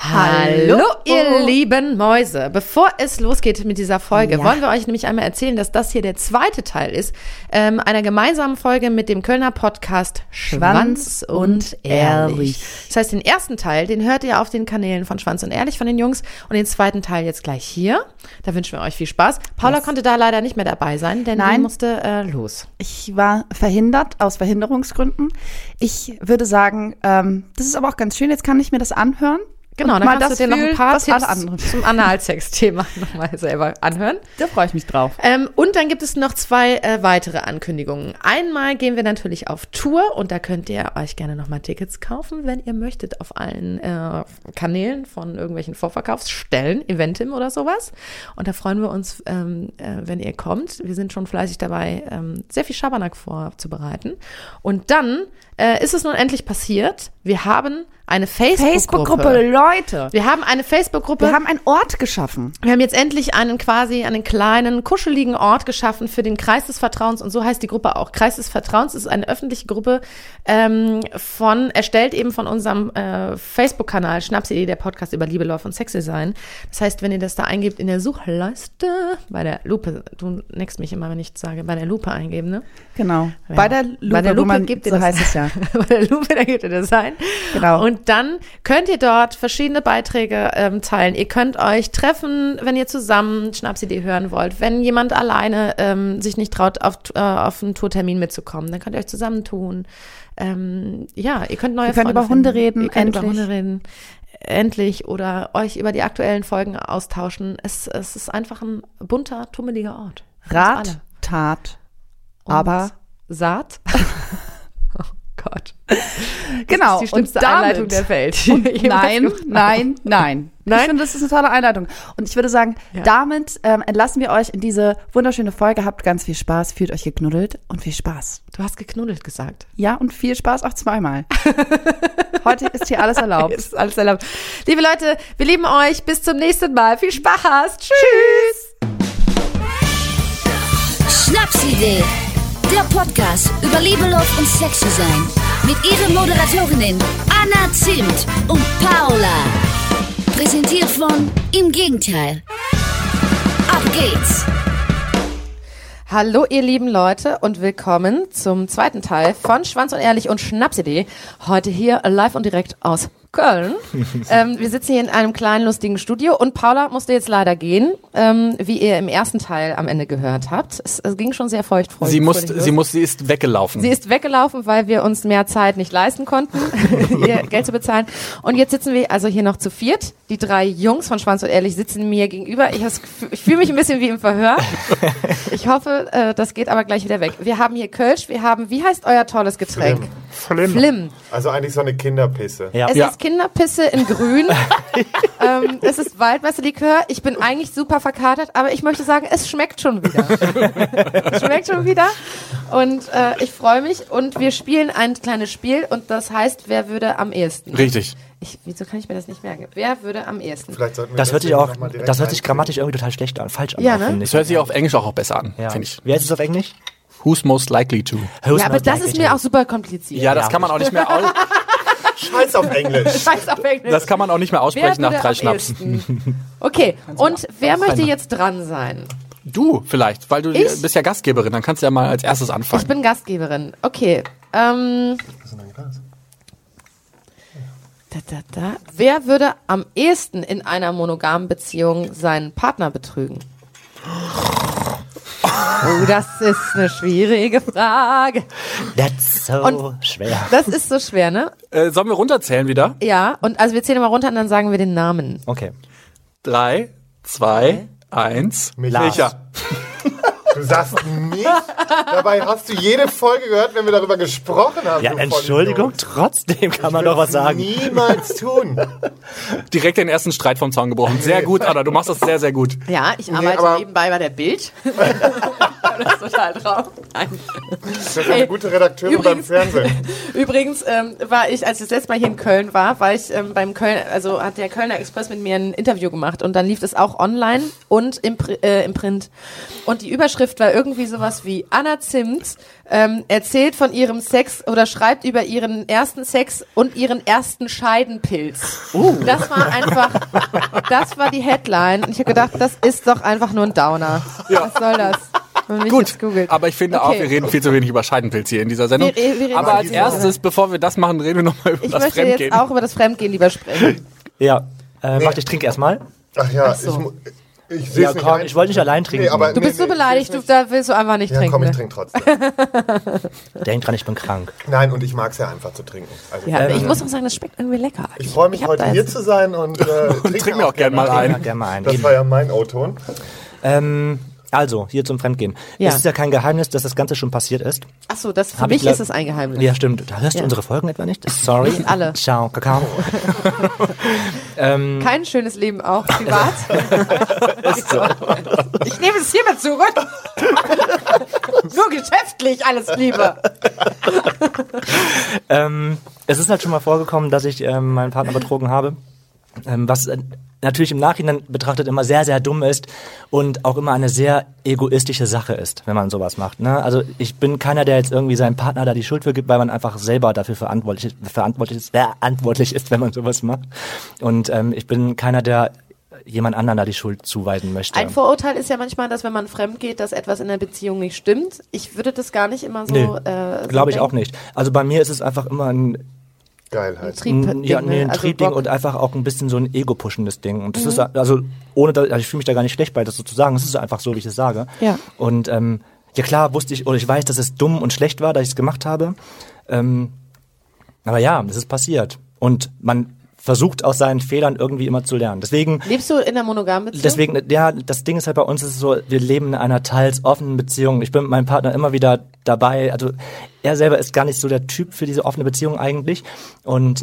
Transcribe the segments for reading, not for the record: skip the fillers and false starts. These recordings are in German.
Hallo, ihr lieben Mäuse. Bevor es losgeht mit dieser Folge, wollen wir euch nämlich einmal erzählen, dass das hier der zweite Teil ist einer gemeinsamen Folge mit dem Kölner Podcast Schwanz und Ehrlich. Das heißt, den ersten Teil, den hört ihr auf den Kanälen von Schwanz und Ehrlich von den Jungs und den zweiten Teil jetzt gleich hier. Da wünschen wir euch viel Spaß. Paula konnte da leider nicht mehr dabei sein, denn sie musste los. Ich war verhindert aus Verhinderungsgründen. Ich würde sagen, das ist aber auch ganz schön, jetzt kann ich mir das anhören. Genau, dann kannst du dir noch ein paar Tipps zum Analsex-Thema nochmal selber anhören. Da freue ich mich drauf. Und dann gibt es noch zwei weitere Ankündigungen. Einmal gehen wir natürlich auf Tour und da könnt ihr euch gerne nochmal Tickets kaufen, wenn ihr möchtet, auf allen Kanälen von irgendwelchen Vorverkaufsstellen, Eventim oder sowas. Und da freuen wir uns, wenn ihr kommt. Wir sind schon fleißig dabei, sehr viel Schabernack vorzubereiten. Und dann ist es nun endlich passiert. Wir haben eine Facebook-Gruppe. Leute. Wir haben eine Facebook-Gruppe. Wir haben einen Ort geschaffen. Wir haben jetzt endlich einen kleinen, kuscheligen Ort geschaffen für den Kreis des Vertrauens. Und so heißt die Gruppe auch. Kreis des Vertrauens ist eine öffentliche Gruppe, erstellt eben von unserem Facebook-Kanal Schnapsidee, der Podcast über Liebe, Love und Sexdesign. Das heißt, wenn ihr das da eingebt in der Suchleiste, bei der Lupe, du neckst mich immer, wenn ich sage, bei der Lupe eingeben, ne? Genau. Ja. Bei der Lupe gebt ihr so das, heißt es ja. Bei der Lupe, da gebt ihr das ein. Genau. Und dann könnt ihr dort verschiedene Beiträge teilen. Ihr könnt euch treffen, wenn ihr zusammen Schnapsidee hören wollt. Wenn jemand alleine sich nicht traut, auf einen Tourtermin mitzukommen, dann könnt ihr euch zusammentun. Ihr könnt neue Freunde über Hunde reden. Ihr könnt über Hunde reden. Endlich. Oder euch über die aktuellen Folgen austauschen. Es ist einfach ein bunter, tummeliger Ort. Rat, Tat, aber Saat. Oh Gott. Genau. Das ist die schlimmste Einleitung der Welt. Nein. Ich finde, das ist eine tolle Einleitung. Und ich würde sagen, damit entlassen wir euch in diese wunderschöne Folge. Habt ganz viel Spaß, fühlt euch geknuddelt und viel Spaß. Du hast geknuddelt gesagt. Ja, und viel Spaß auch zweimal. Heute ist hier alles erlaubt. Ist alles erlaubt. Liebe Leute, wir lieben euch. Bis zum nächsten Mal. Viel Spaß. Tschüss. Schnapsidee. Der Podcast über Liebe, Love und Sexdesign mit ihren Moderatorinnen Anna Zimt und Paula. Präsentiert von Im Gegenteil. Ab geht's! Hallo ihr lieben Leute und willkommen zum zweiten Teil von Schwanz und Ehrlich und Schnapsidee. Heute hier live und direkt aus Köln. Wir sitzen hier in einem kleinen, lustigen Studio und Paula musste jetzt leider gehen, wie ihr im ersten Teil am Ende gehört habt. Es ging schon sehr feuchtfreudig. Sie ist weggelaufen. Sie ist weggelaufen, weil wir uns mehr Zeit nicht leisten konnten, ihr Geld zu bezahlen. Und jetzt sitzen wir also hier noch zu viert. Die drei Jungs von Schwanz und Ehrlich sitzen mir gegenüber. Ich fühle mich ein bisschen wie im Verhör. Ich hoffe, das geht aber gleich wieder weg. Wir haben hier Kölsch, wie heißt euer tolles Getränk? Flim. Also eigentlich so eine Kinderpisse. Ja. Es ist Kinderpisse in grün. Es ist Waldmeisterlikör. Ich bin eigentlich super verkatert, aber ich möchte sagen, es schmeckt schon wieder. Und ich freue mich. Und wir spielen ein kleines Spiel und das heißt, wer würde am ehesten? Richtig. Wieso kann ich mir das nicht merken? Wer würde am ehesten? Vielleicht sollten wir das hört sich grammatisch irgendwie total falsch an. Ja, ne? Das hört sich auf Englisch auch besser an, finde ich. Wie heißt es auf Englisch? Who's most likely to? Ja, aber das ist mir auch super kompliziert. Ja, das kann man auch nicht mehr Scheiß auf Englisch. Das kann man auch nicht mehr aussprechen nach 3 Schnapsen. Okay, und wer möchte jetzt dran sein? Du vielleicht, weil du bist ja Gastgeberin, dann kannst du ja mal als erstes anfangen. Ich bin Gastgeberin, okay. Wer würde am ehesten in einer monogamen Beziehung seinen Partner betrügen? Oh, das ist eine schwierige Frage. That's so schwer. Das ist so schwer, ne? Sollen wir runterzählen wieder? Ja, und also wir zählen mal runter und dann sagen wir den Namen. Okay. 3, 2, 1. Micha. Du sagst nicht. Dabei hast du jede Folge gehört, wenn wir darüber gesprochen haben. Ja, Entschuldigung, trotzdem kann man doch was sagen. Niemals tun. Direkt den ersten Streit vom Zaun gebrochen. Sehr gut, Anna, du machst das sehr, sehr gut. Ja, ich arbeite nebenbei bei der Bild. Das ist total drauf. Nein. Das ist eine gute Redakteurin beim Fernsehen. Übrigens war ich, als ich das letzte Mal hier in Köln war ich beim Köln, also hat der Kölner Express mit mir ein Interview gemacht und dann lief es auch online und im Print. Und die Überschrift Überschrift war irgendwie sowas wie Anna Zimt erzählt von ihrem Sex oder schreibt über ihren ersten Sex und ihren ersten Scheidenpilz. Das war die Headline. Und ich habe gedacht, das ist doch einfach nur ein Downer. Ja. Was soll das? Gut, aber ich finde auch, wir reden viel zu wenig über Scheidenpilz hier in dieser Sendung. Aber als erstes, bevor wir das machen, reden wir nochmal über das Fremdgehen. Ich möchte jetzt auch über das Fremdgehen lieber sprechen. Ja, ich trinke erstmal. Ach ja, ich sehe es nicht ein. Ich wollte nicht allein trinken. Du bist so beleidigt, da willst du einfach nicht trinken. Komm, ich trinke trotzdem. Denk dran, ich bin krank. Nein, und ich mag es ja einfach zu trinken. Also ja, ich muss auch sagen, das schmeckt irgendwie lecker. Ich freue mich, heute hier zu sein und trink mir auch gerne mal ein. Das war ja mein O-Ton. Also, hier zum Fremdgehen. Ja. Es ist ja kein Geheimnis, dass das Ganze schon passiert ist. Ach so, für mich ist es ein Geheimnis. Ja, stimmt. Da hörst du unsere Folgen etwa nicht? Sorry. Nicht alle. Ciao, Kakao. Kein schönes Leben auch privat. Ist so. Ich nehme es hiermit zurück. Nur geschäftlich, alles Liebe. Es ist halt schon mal vorgekommen, dass ich meinen Partner betrogen habe. Was natürlich im Nachhinein betrachtet immer sehr, sehr dumm ist und auch immer eine sehr egoistische Sache ist, wenn man sowas macht. Ne? Also ich bin keiner, der jetzt irgendwie seinem Partner da die Schuld für gibt, weil man einfach selber dafür verantwortlich ist, wenn man sowas macht. Und ich bin keiner, der jemand anderen da die Schuld zuweisen möchte. Ein Vorurteil ist ja manchmal, dass wenn man fremd geht, dass etwas in der Beziehung nicht stimmt. Ich würde das gar nicht immer so glaube ich auch nicht. Also bei mir ist es einfach immer ein Geilheit. Ein Triebding und einfach auch ein bisschen so ein ego-pushendes Ding. Und das ist, also, ich fühle mich da gar nicht schlecht bei, das so zu sagen. Es ist einfach so, wie ich es sage. Ja. Und, ja klar ich weiß, dass es dumm und schlecht war, dass ich es gemacht habe. Aber ja, es ist passiert. Und man versucht aus seinen Fehlern irgendwie immer zu lernen. Deswegen lebst du in einer monogamen Beziehung? Deswegen, ja, das Ding ist halt bei uns ist es so, wir leben in einer teils offenen Beziehung. Ich bin mit meinem Partner immer wieder dabei. Also er selber ist gar nicht so der Typ für diese offene Beziehung eigentlich. Und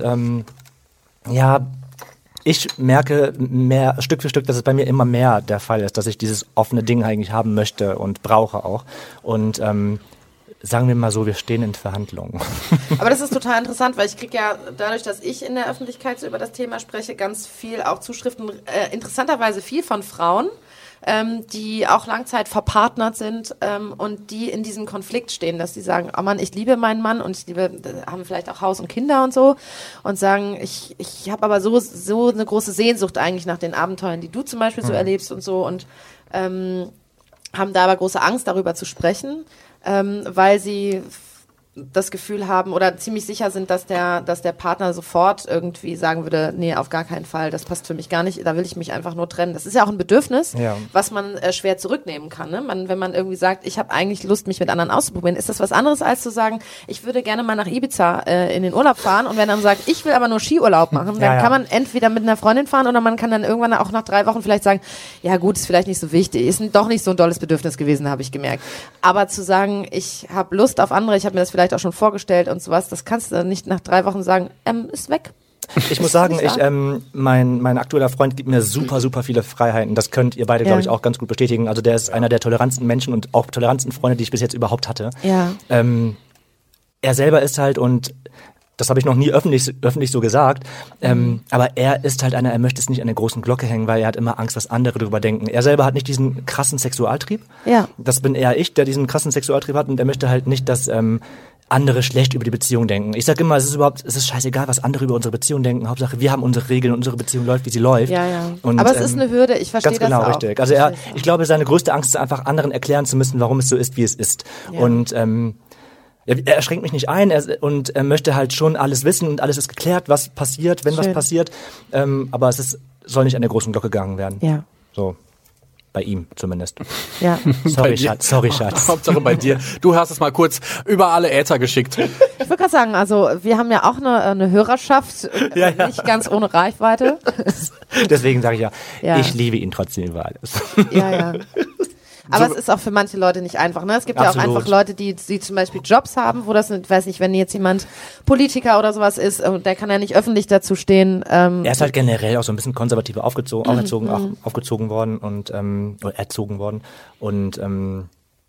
ich merke Stück für Stück, dass es bei mir immer mehr der Fall ist, dass ich dieses offene Ding eigentlich haben möchte und brauche auch. Und sagen wir mal so, wir stehen in Verhandlungen. Aber das ist total interessant, weil ich kriege ja dadurch, dass ich in der Öffentlichkeit so über das Thema spreche, ganz viel auch Zuschriften, interessanterweise viel von Frauen, die auch Langzeit verpartnert sind und die in diesem Konflikt stehen, dass sie sagen, oh Mann, ich liebe meinen Mann und haben vielleicht auch Haus und Kinder und so und sagen, ich habe aber so eine große Sehnsucht eigentlich nach den Abenteuern, die du zum Beispiel so erlebst und so und haben da aber große Angst, darüber zu sprechen, weil sie das Gefühl haben oder ziemlich sicher sind, dass der Partner sofort irgendwie sagen würde, nee, auf gar keinen Fall, das passt für mich gar nicht, da will ich mich einfach nur trennen. Das ist ja auch ein Bedürfnis, was man schwer zurücknehmen kann. Ne? Wenn man irgendwie sagt, ich habe eigentlich Lust, mich mit anderen auszuprobieren, ist das was anderes, als zu sagen, ich würde gerne mal nach Ibiza in den Urlaub fahren und wenn dann sagt, ich will aber nur Skiurlaub machen, dann kann man entweder mit einer Freundin fahren oder man kann dann irgendwann auch nach 3 Wochen vielleicht sagen, ja gut, ist vielleicht nicht so wichtig, ist doch nicht so ein dolles Bedürfnis gewesen, habe ich gemerkt. Aber zu sagen, ich habe Lust auf andere, ich habe mir das vielleicht auch schon vorgestellt und sowas, das kannst du nicht nach 3 Wochen sagen, ist weg. Ich muss sagen, mein aktueller Freund gibt mir super, super viele Freiheiten. Das könnt ihr beide, glaube ich, auch ganz gut bestätigen. Also der ist einer der tolerantsten Menschen und auch tolerantsten Freunde, die ich bis jetzt überhaupt hatte. Ja. Er selber ist halt, und das habe ich noch nie öffentlich so gesagt, aber er ist halt er möchte es nicht an der großen Glocke hängen, weil er hat immer Angst, was andere darüber denken. Er selber hat nicht diesen krassen Sexualtrieb. Ja. Das bin eher ich, der diesen krassen Sexualtrieb hat und er möchte halt nicht, dass andere schlecht über die Beziehung denken. Ich sag immer, es ist scheißegal, was andere über unsere Beziehung denken. Hauptsache, wir haben unsere Regeln und unsere Beziehung läuft, wie sie läuft. Ja, ja. Und, aber es ist eine Hürde, ich verstehe das auch. Ganz genau, richtig. Also ich glaube, seine größte Angst ist einfach, anderen erklären zu müssen, warum es so ist, wie es ist. Ja. Und er schränkt mich nicht ein und er möchte halt schon alles wissen und alles ist geklärt, was passiert, wenn was passiert. Aber soll nicht an der großen Glocke gegangen werden. Ja. So. Bei ihm zumindest. Ja. Sorry, Schatz. Hauptsache bei dir. Du hast es mal kurz über alle Äther geschickt. Ich würde gerade sagen, also wir haben ja auch eine Hörerschaft, nicht ganz ohne Reichweite. Deswegen sage ich ich liebe ihn trotzdem über alles. Ja. Aber es ist auch für manche Leute nicht einfach. Ne? Es gibt ja auch einfach Leute, die zum Beispiel Jobs haben, wo das, weiß nicht, wenn jetzt jemand Politiker oder sowas ist, der kann ja nicht öffentlich dazu stehen. Er ist halt generell auch so ein bisschen konservativ aufgezogen worden und oder erzogen worden. Und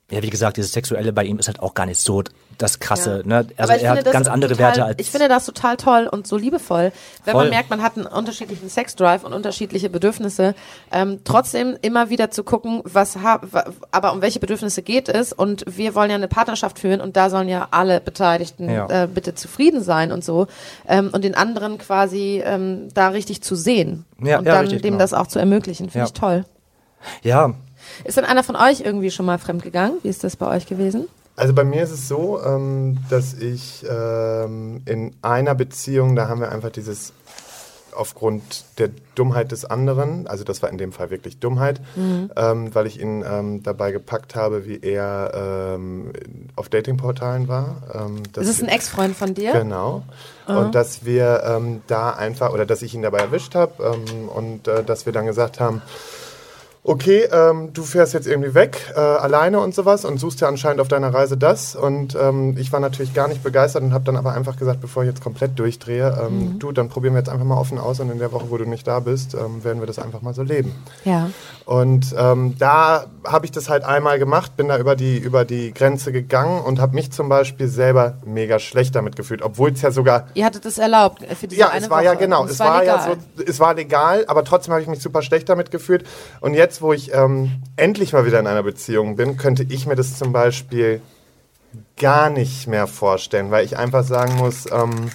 Ja, wie gesagt, dieses Sexuelle bei ihm ist halt auch gar nicht so das Krasse. Ne? Also er hat ganz andere Werte als... Ich finde das total toll und so liebevoll, wenn man merkt, man hat einen unterschiedlichen Sexdrive und unterschiedliche Bedürfnisse. Trotzdem immer wieder zu gucken, aber um welche Bedürfnisse geht es, und wir wollen ja eine Partnerschaft führen und da sollen ja alle Beteiligten bitte zufrieden sein und so, und den anderen quasi da richtig zu sehen und dann richtig, dem das auch zu ermöglichen. Finde ich toll. Ja. Ist denn einer von euch irgendwie schon mal fremdgegangen? Wie ist das bei euch gewesen? Also bei mir ist es so, dass ich in einer Beziehung, da haben wir einfach dieses, aufgrund der Dummheit des anderen, also das war in dem Fall wirklich Dummheit, weil ich ihn dabei gepackt habe, wie er auf Datingportalen war. Das ist ein Ex-Freund von dir? Genau. Und dass wir da einfach, oder dass ich ihn dabei erwischt habe und dass wir dann gesagt haben, okay, du fährst jetzt irgendwie weg, alleine und sowas, und suchst ja anscheinend auf deiner Reise das. Und ich war natürlich gar nicht begeistert und habe dann aber einfach gesagt, bevor ich jetzt komplett durchdrehe, du, dann probieren wir jetzt einfach mal offen aus, und in der Woche, wo du nicht da bist, werden wir das einfach mal so leben. Ja. Und da habe ich das halt einmal gemacht, bin da über die Grenze gegangen und habe mich zum Beispiel selber mega schlecht damit gefühlt, obwohl es ja sogar... Ihr hattet es erlaubt für diese eine Woche. Ja, es war ja genau, es war legal. Ja so, es war legal, aber trotzdem habe ich mich super schlecht damit gefühlt. Und jetzt, wo ich endlich mal wieder in einer Beziehung bin, könnte ich mir das zum Beispiel gar nicht mehr vorstellen, weil ich einfach sagen muss,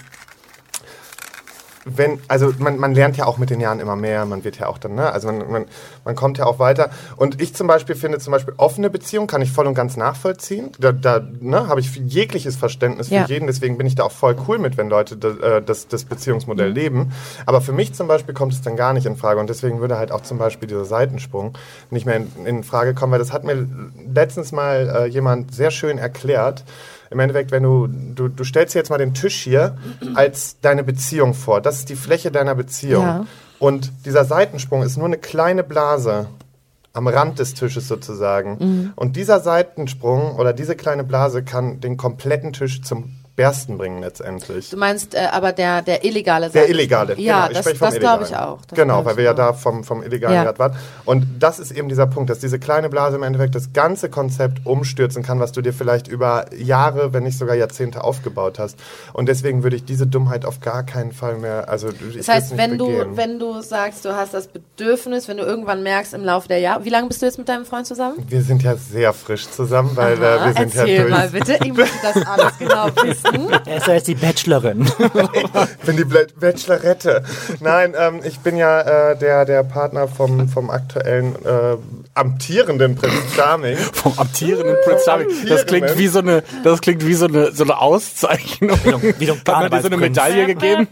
man lernt ja auch mit den Jahren immer mehr, man wird ja auch dann, ne, also man kommt ja auch weiter. Und ich zum Beispiel finde, offene Beziehungen kann ich voll und ganz nachvollziehen. Da habe ich jegliches Verständnis für jeden, deswegen bin ich da auch voll cool mit, wenn Leute das Beziehungsmodell leben. Aber für mich zum Beispiel kommt es dann gar nicht in Frage, und deswegen würde halt auch zum Beispiel dieser Seitensprung nicht mehr in Frage kommen, weil das hat mir letztens mal jemand sehr schön erklärt. Im Endeffekt, wenn du stellst dir jetzt mal den Tisch hier als deine Beziehung vor. Das ist die Fläche deiner Beziehung. Ja. Und dieser Seitensprung ist nur eine kleine Blase am Rand des Tisches sozusagen. Mhm. Und dieser Seitensprung oder diese kleine Blase kann den kompletten Tisch zum Bersten bringen letztendlich. Du meinst aber der illegale Seitensprung. Der illegale, ja, genau. Das glaube ich auch. Genau, weil wir ja da vom illegalen gerade waren. Und das ist eben dieser Punkt, dass diese kleine Blase im Endeffekt das ganze Konzept umstürzen kann, was du dir vielleicht über Jahre, wenn nicht sogar Jahrzehnte aufgebaut hast. Und deswegen würde ich diese Dummheit auf gar keinen Fall mehr, das heißt, wenn du sagst, du hast das Bedürfnis, wenn du irgendwann merkst im Laufe der Jahre, wie lange bist du jetzt mit deinem Freund zusammen? Wir sind ja sehr frisch zusammen, weil wir sind ja durch. Erzähl mal bitte, ich möchte das alles genau wissen. Er ist ja jetzt die Bachelorin. Ich bin die Bachelorette. Nein, ich bin ja der Partner vom aktuellen amtierenden Prinz Charming. Vom amtierenden Prinz Charming. Das klingt wie so eine Auszeichnung. Wie so ein Hat man dir so eine Medaille gegeben?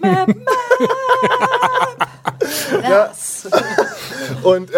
Ja. Und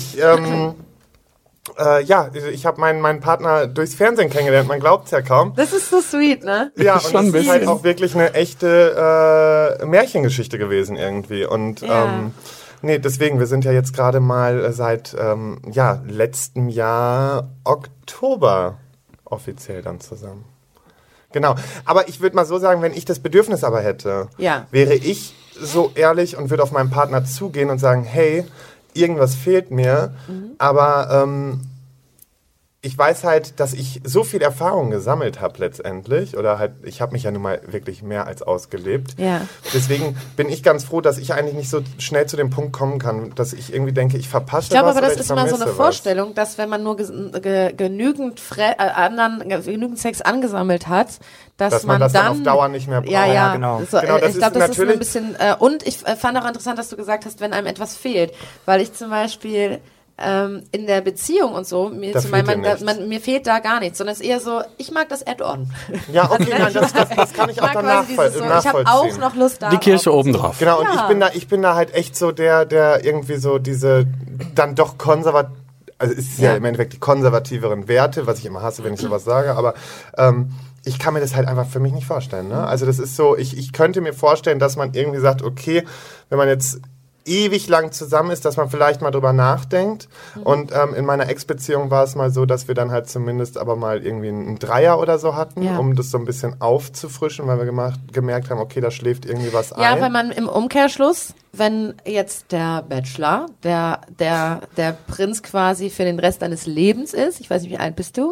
ich habe meinen Partner durchs Fernsehen kennengelernt, man glaubt es ja kaum. Das ist so sweet, ne? Ja, und das ist halt auch wirklich eine echte Märchengeschichte gewesen irgendwie. Und deswegen, wir sind ja jetzt gerade mal seit letztem Jahr Oktober offiziell dann zusammen. Genau, aber ich würde mal so sagen, wenn ich das Bedürfnis aber hätte, wäre ich so ehrlich und würde auf meinen Partner zugehen und sagen, hey, irgendwas fehlt mir, aber ich weiß halt, dass ich so viel Erfahrung gesammelt habe letztendlich, oder halt, ich habe mich ja nun mal wirklich mehr als ausgelebt. Ja. Deswegen bin ich ganz froh, dass ich eigentlich nicht so schnell zu dem Punkt kommen kann, dass ich irgendwie denke, ich verpasse was. Ich glaube aber, das ist immer so eine Vorstellung, dass wenn man nur genügend Sex angesammelt hat, dass man dann auf Dauer nicht mehr braucht. Ja, genau. So, ich glaube, das ist ein bisschen... und ich fand auch interessant, dass du gesagt hast, wenn einem etwas fehlt. Weil ich zum Beispiel... in der Beziehung und so, mir fehlt da gar nichts, sondern es ist eher so, ich mag das Add-on. Ja, okay, nein, das kann ich auch dann nachvollziehen. Ich habe auch noch Lust da. Die Kirsche obendrauf. Genau, und ich bin da halt echt so der irgendwie so diese dann doch konservativ, also es ist ja im Endeffekt die konservativeren Werte, was ich immer hasse, wenn ich sowas sage, aber ich kann mir das halt einfach für mich nicht vorstellen. Ne? Also das ist so, ich könnte mir vorstellen, dass man irgendwie sagt, okay, wenn man jetzt ewig lang zusammen ist, dass man vielleicht mal drüber nachdenkt. Und in meiner Ex-Beziehung war es mal so, dass wir dann halt zumindest aber mal irgendwie einen Dreier oder so hatten, um das so ein bisschen aufzufrischen, weil wir gemerkt haben, okay, da schläft irgendwie was ein. Ja, weil man im Umkehrschluss, wenn jetzt der Bachelor, der Prinz quasi für den Rest deines Lebens ist, ich weiß nicht, wie alt bist du?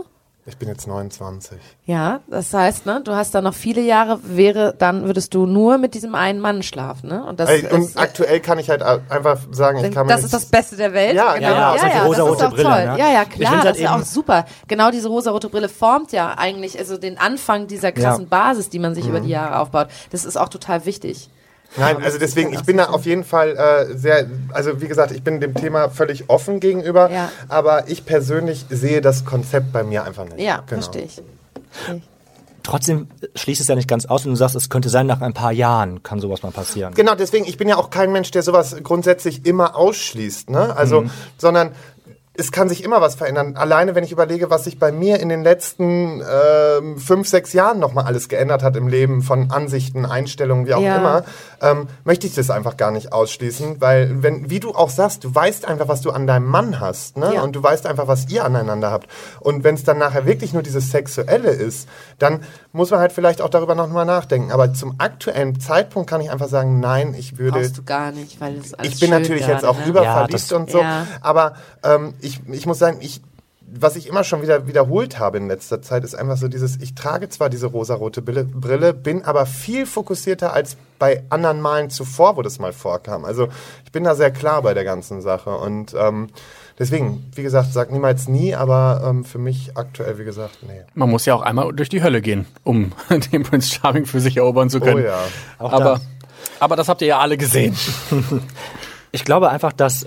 Ich bin jetzt 29. Ja, das heißt, ne, du hast da noch viele Jahre, würdest du nur mit diesem einen Mann schlafen, ne? Und aktuell kann ich halt einfach sagen, das ist das Beste der Welt. Ja, genau. Ja, das ist die rosa-rote Brille. Toll. Ne? Ja, klar, halt das ist ja auch super. Genau diese rosa-rote Brille formt ja eigentlich also den Anfang dieser krassen Basis, die man sich über die Jahre aufbaut. Das ist auch total wichtig. Nein, also deswegen, ich bin da auf jeden Fall also wie gesagt, ich bin dem Thema völlig offen gegenüber, aber ich persönlich sehe das Konzept bei mir einfach nicht. Ja, verstehe ich. Trotzdem schließt es ja nicht ganz aus, wenn du sagst, es könnte sein, nach ein paar Jahren kann sowas mal passieren. Genau, deswegen, ich bin ja auch kein Mensch, der sowas grundsätzlich immer ausschließt, ne? Also, sondern es kann sich immer was verändern. Alleine, wenn ich überlege, was sich bei mir in den letzten 5, 6 Jahren nochmal alles geändert hat im Leben, von Ansichten, Einstellungen, wie auch immer, möchte ich das einfach gar nicht ausschließen, weil, wie du auch sagst, du weißt einfach, was du an deinem Mann hast, ne? Ja. Und du weißt einfach, was ihr aneinander habt. Und wenn es dann nachher wirklich nur dieses Sexuelle ist, dann muss man halt vielleicht auch darüber nochmal nachdenken. Aber zum aktuellen Zeitpunkt kann ich einfach sagen, nein, ich würde... Brauchst du gar nicht, weil es alles ich bin natürlich gerade, jetzt auch überverliebt und so, aber ich muss sagen, was ich immer schon wieder wiederholt habe in letzter Zeit, ist einfach so ich trage zwar diese rosarote Brille, bin aber viel fokussierter als bei anderen Malen zuvor, wo das mal vorkam. Also ich bin da sehr klar bei der ganzen Sache und deswegen, wie gesagt, sag niemals nie, aber für mich aktuell, wie gesagt, nee. Man muss ja auch einmal durch die Hölle gehen, um den Prince Charming für sich erobern zu können. Oh ja. Aber das habt ihr ja alle gesehen. Ich glaube einfach, dass...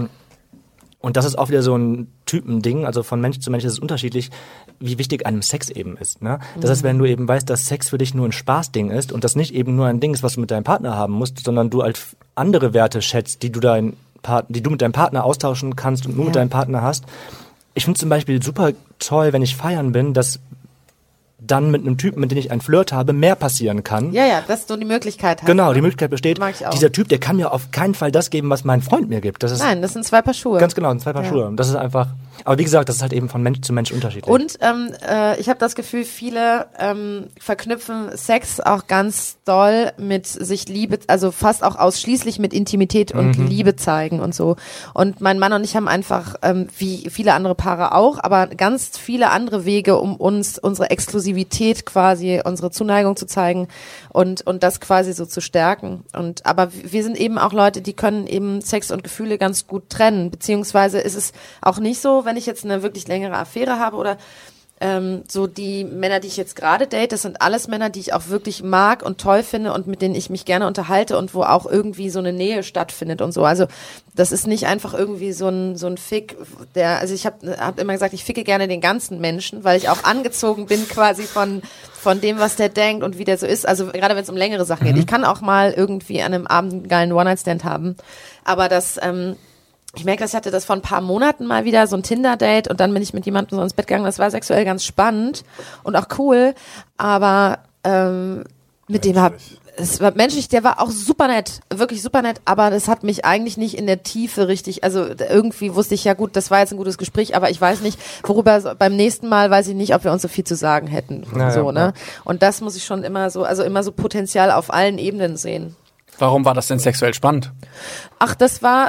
Und das ist auch wieder so ein Typending, also von Mensch zu Mensch ist es unterschiedlich, wie wichtig einem Sex eben ist. Ne? Das heißt, wenn du eben weißt, dass Sex für dich nur ein Spaßding ist und das nicht eben nur ein Ding ist, was du mit deinem Partner haben musst, sondern du als andere Werte schätzt, die du mit deinem Partner austauschen kannst und nur mit deinem Partner hast. Ich finde zum Beispiel super toll, wenn ich feiern bin, dass dann mit einem Typen, mit dem ich einen Flirt habe, mehr passieren kann. Ja, dass du die Möglichkeit hast. Genau, die Möglichkeit besteht. Mag ich auch. Dieser Typ, der kann mir auf keinen Fall das geben, was mein Freund mir gibt. Nein, das sind 2 Paar Schuhe. Ganz genau, 2 Paar Schuhe. Und das ist einfach, aber wie gesagt, das ist halt eben von Mensch zu Mensch unterschiedlich. Und ich habe das Gefühl, viele verknüpfen Sex auch ganz doll mit sich Liebe, also fast auch ausschließlich mit Intimität und Liebe zeigen und so. Und mein Mann und ich haben einfach, wie viele andere Paare auch, aber ganz viele andere Wege, um uns unsere Exklusivität quasi, unsere Zuneigung zu zeigen und das quasi so zu stärken. Aber wir sind eben auch Leute, die können eben Sex und Gefühle ganz gut trennen, beziehungsweise ist es auch nicht so, wenn ich jetzt eine wirklich längere Affäre habe oder so die Männer, die ich jetzt gerade date, das sind alles Männer, die ich auch wirklich mag und toll finde und mit denen ich mich gerne unterhalte und wo auch irgendwie so eine Nähe stattfindet und so. Also das ist nicht einfach irgendwie so ein Fick, also ich hab immer gesagt, ich ficke gerne den ganzen Menschen, weil ich auch angezogen bin quasi von dem, was der denkt und wie der so ist. Also gerade wenn es um längere Sachen geht. Ich kann auch mal irgendwie an einem Abend einen geilen One-Night-Stand haben, aber ich merke, ich hatte das vor ein paar Monaten mal wieder, so ein Tinder-Date und dann bin ich mit jemandem so ins Bett gegangen. Das war sexuell ganz spannend und auch cool, aber mit dem es war menschlich, der war auch super nett, wirklich super nett, aber das hat mich eigentlich nicht in der Tiefe richtig, also irgendwie wusste ich ja gut, das war jetzt ein gutes Gespräch, aber ich weiß nicht, worüber beim nächsten Mal weiß ich nicht, ob wir uns so viel zu sagen hätten. Ne? Und das muss ich schon immer so Potenzial auf allen Ebenen sehen. Warum war das denn sexuell spannend? Ach, das war,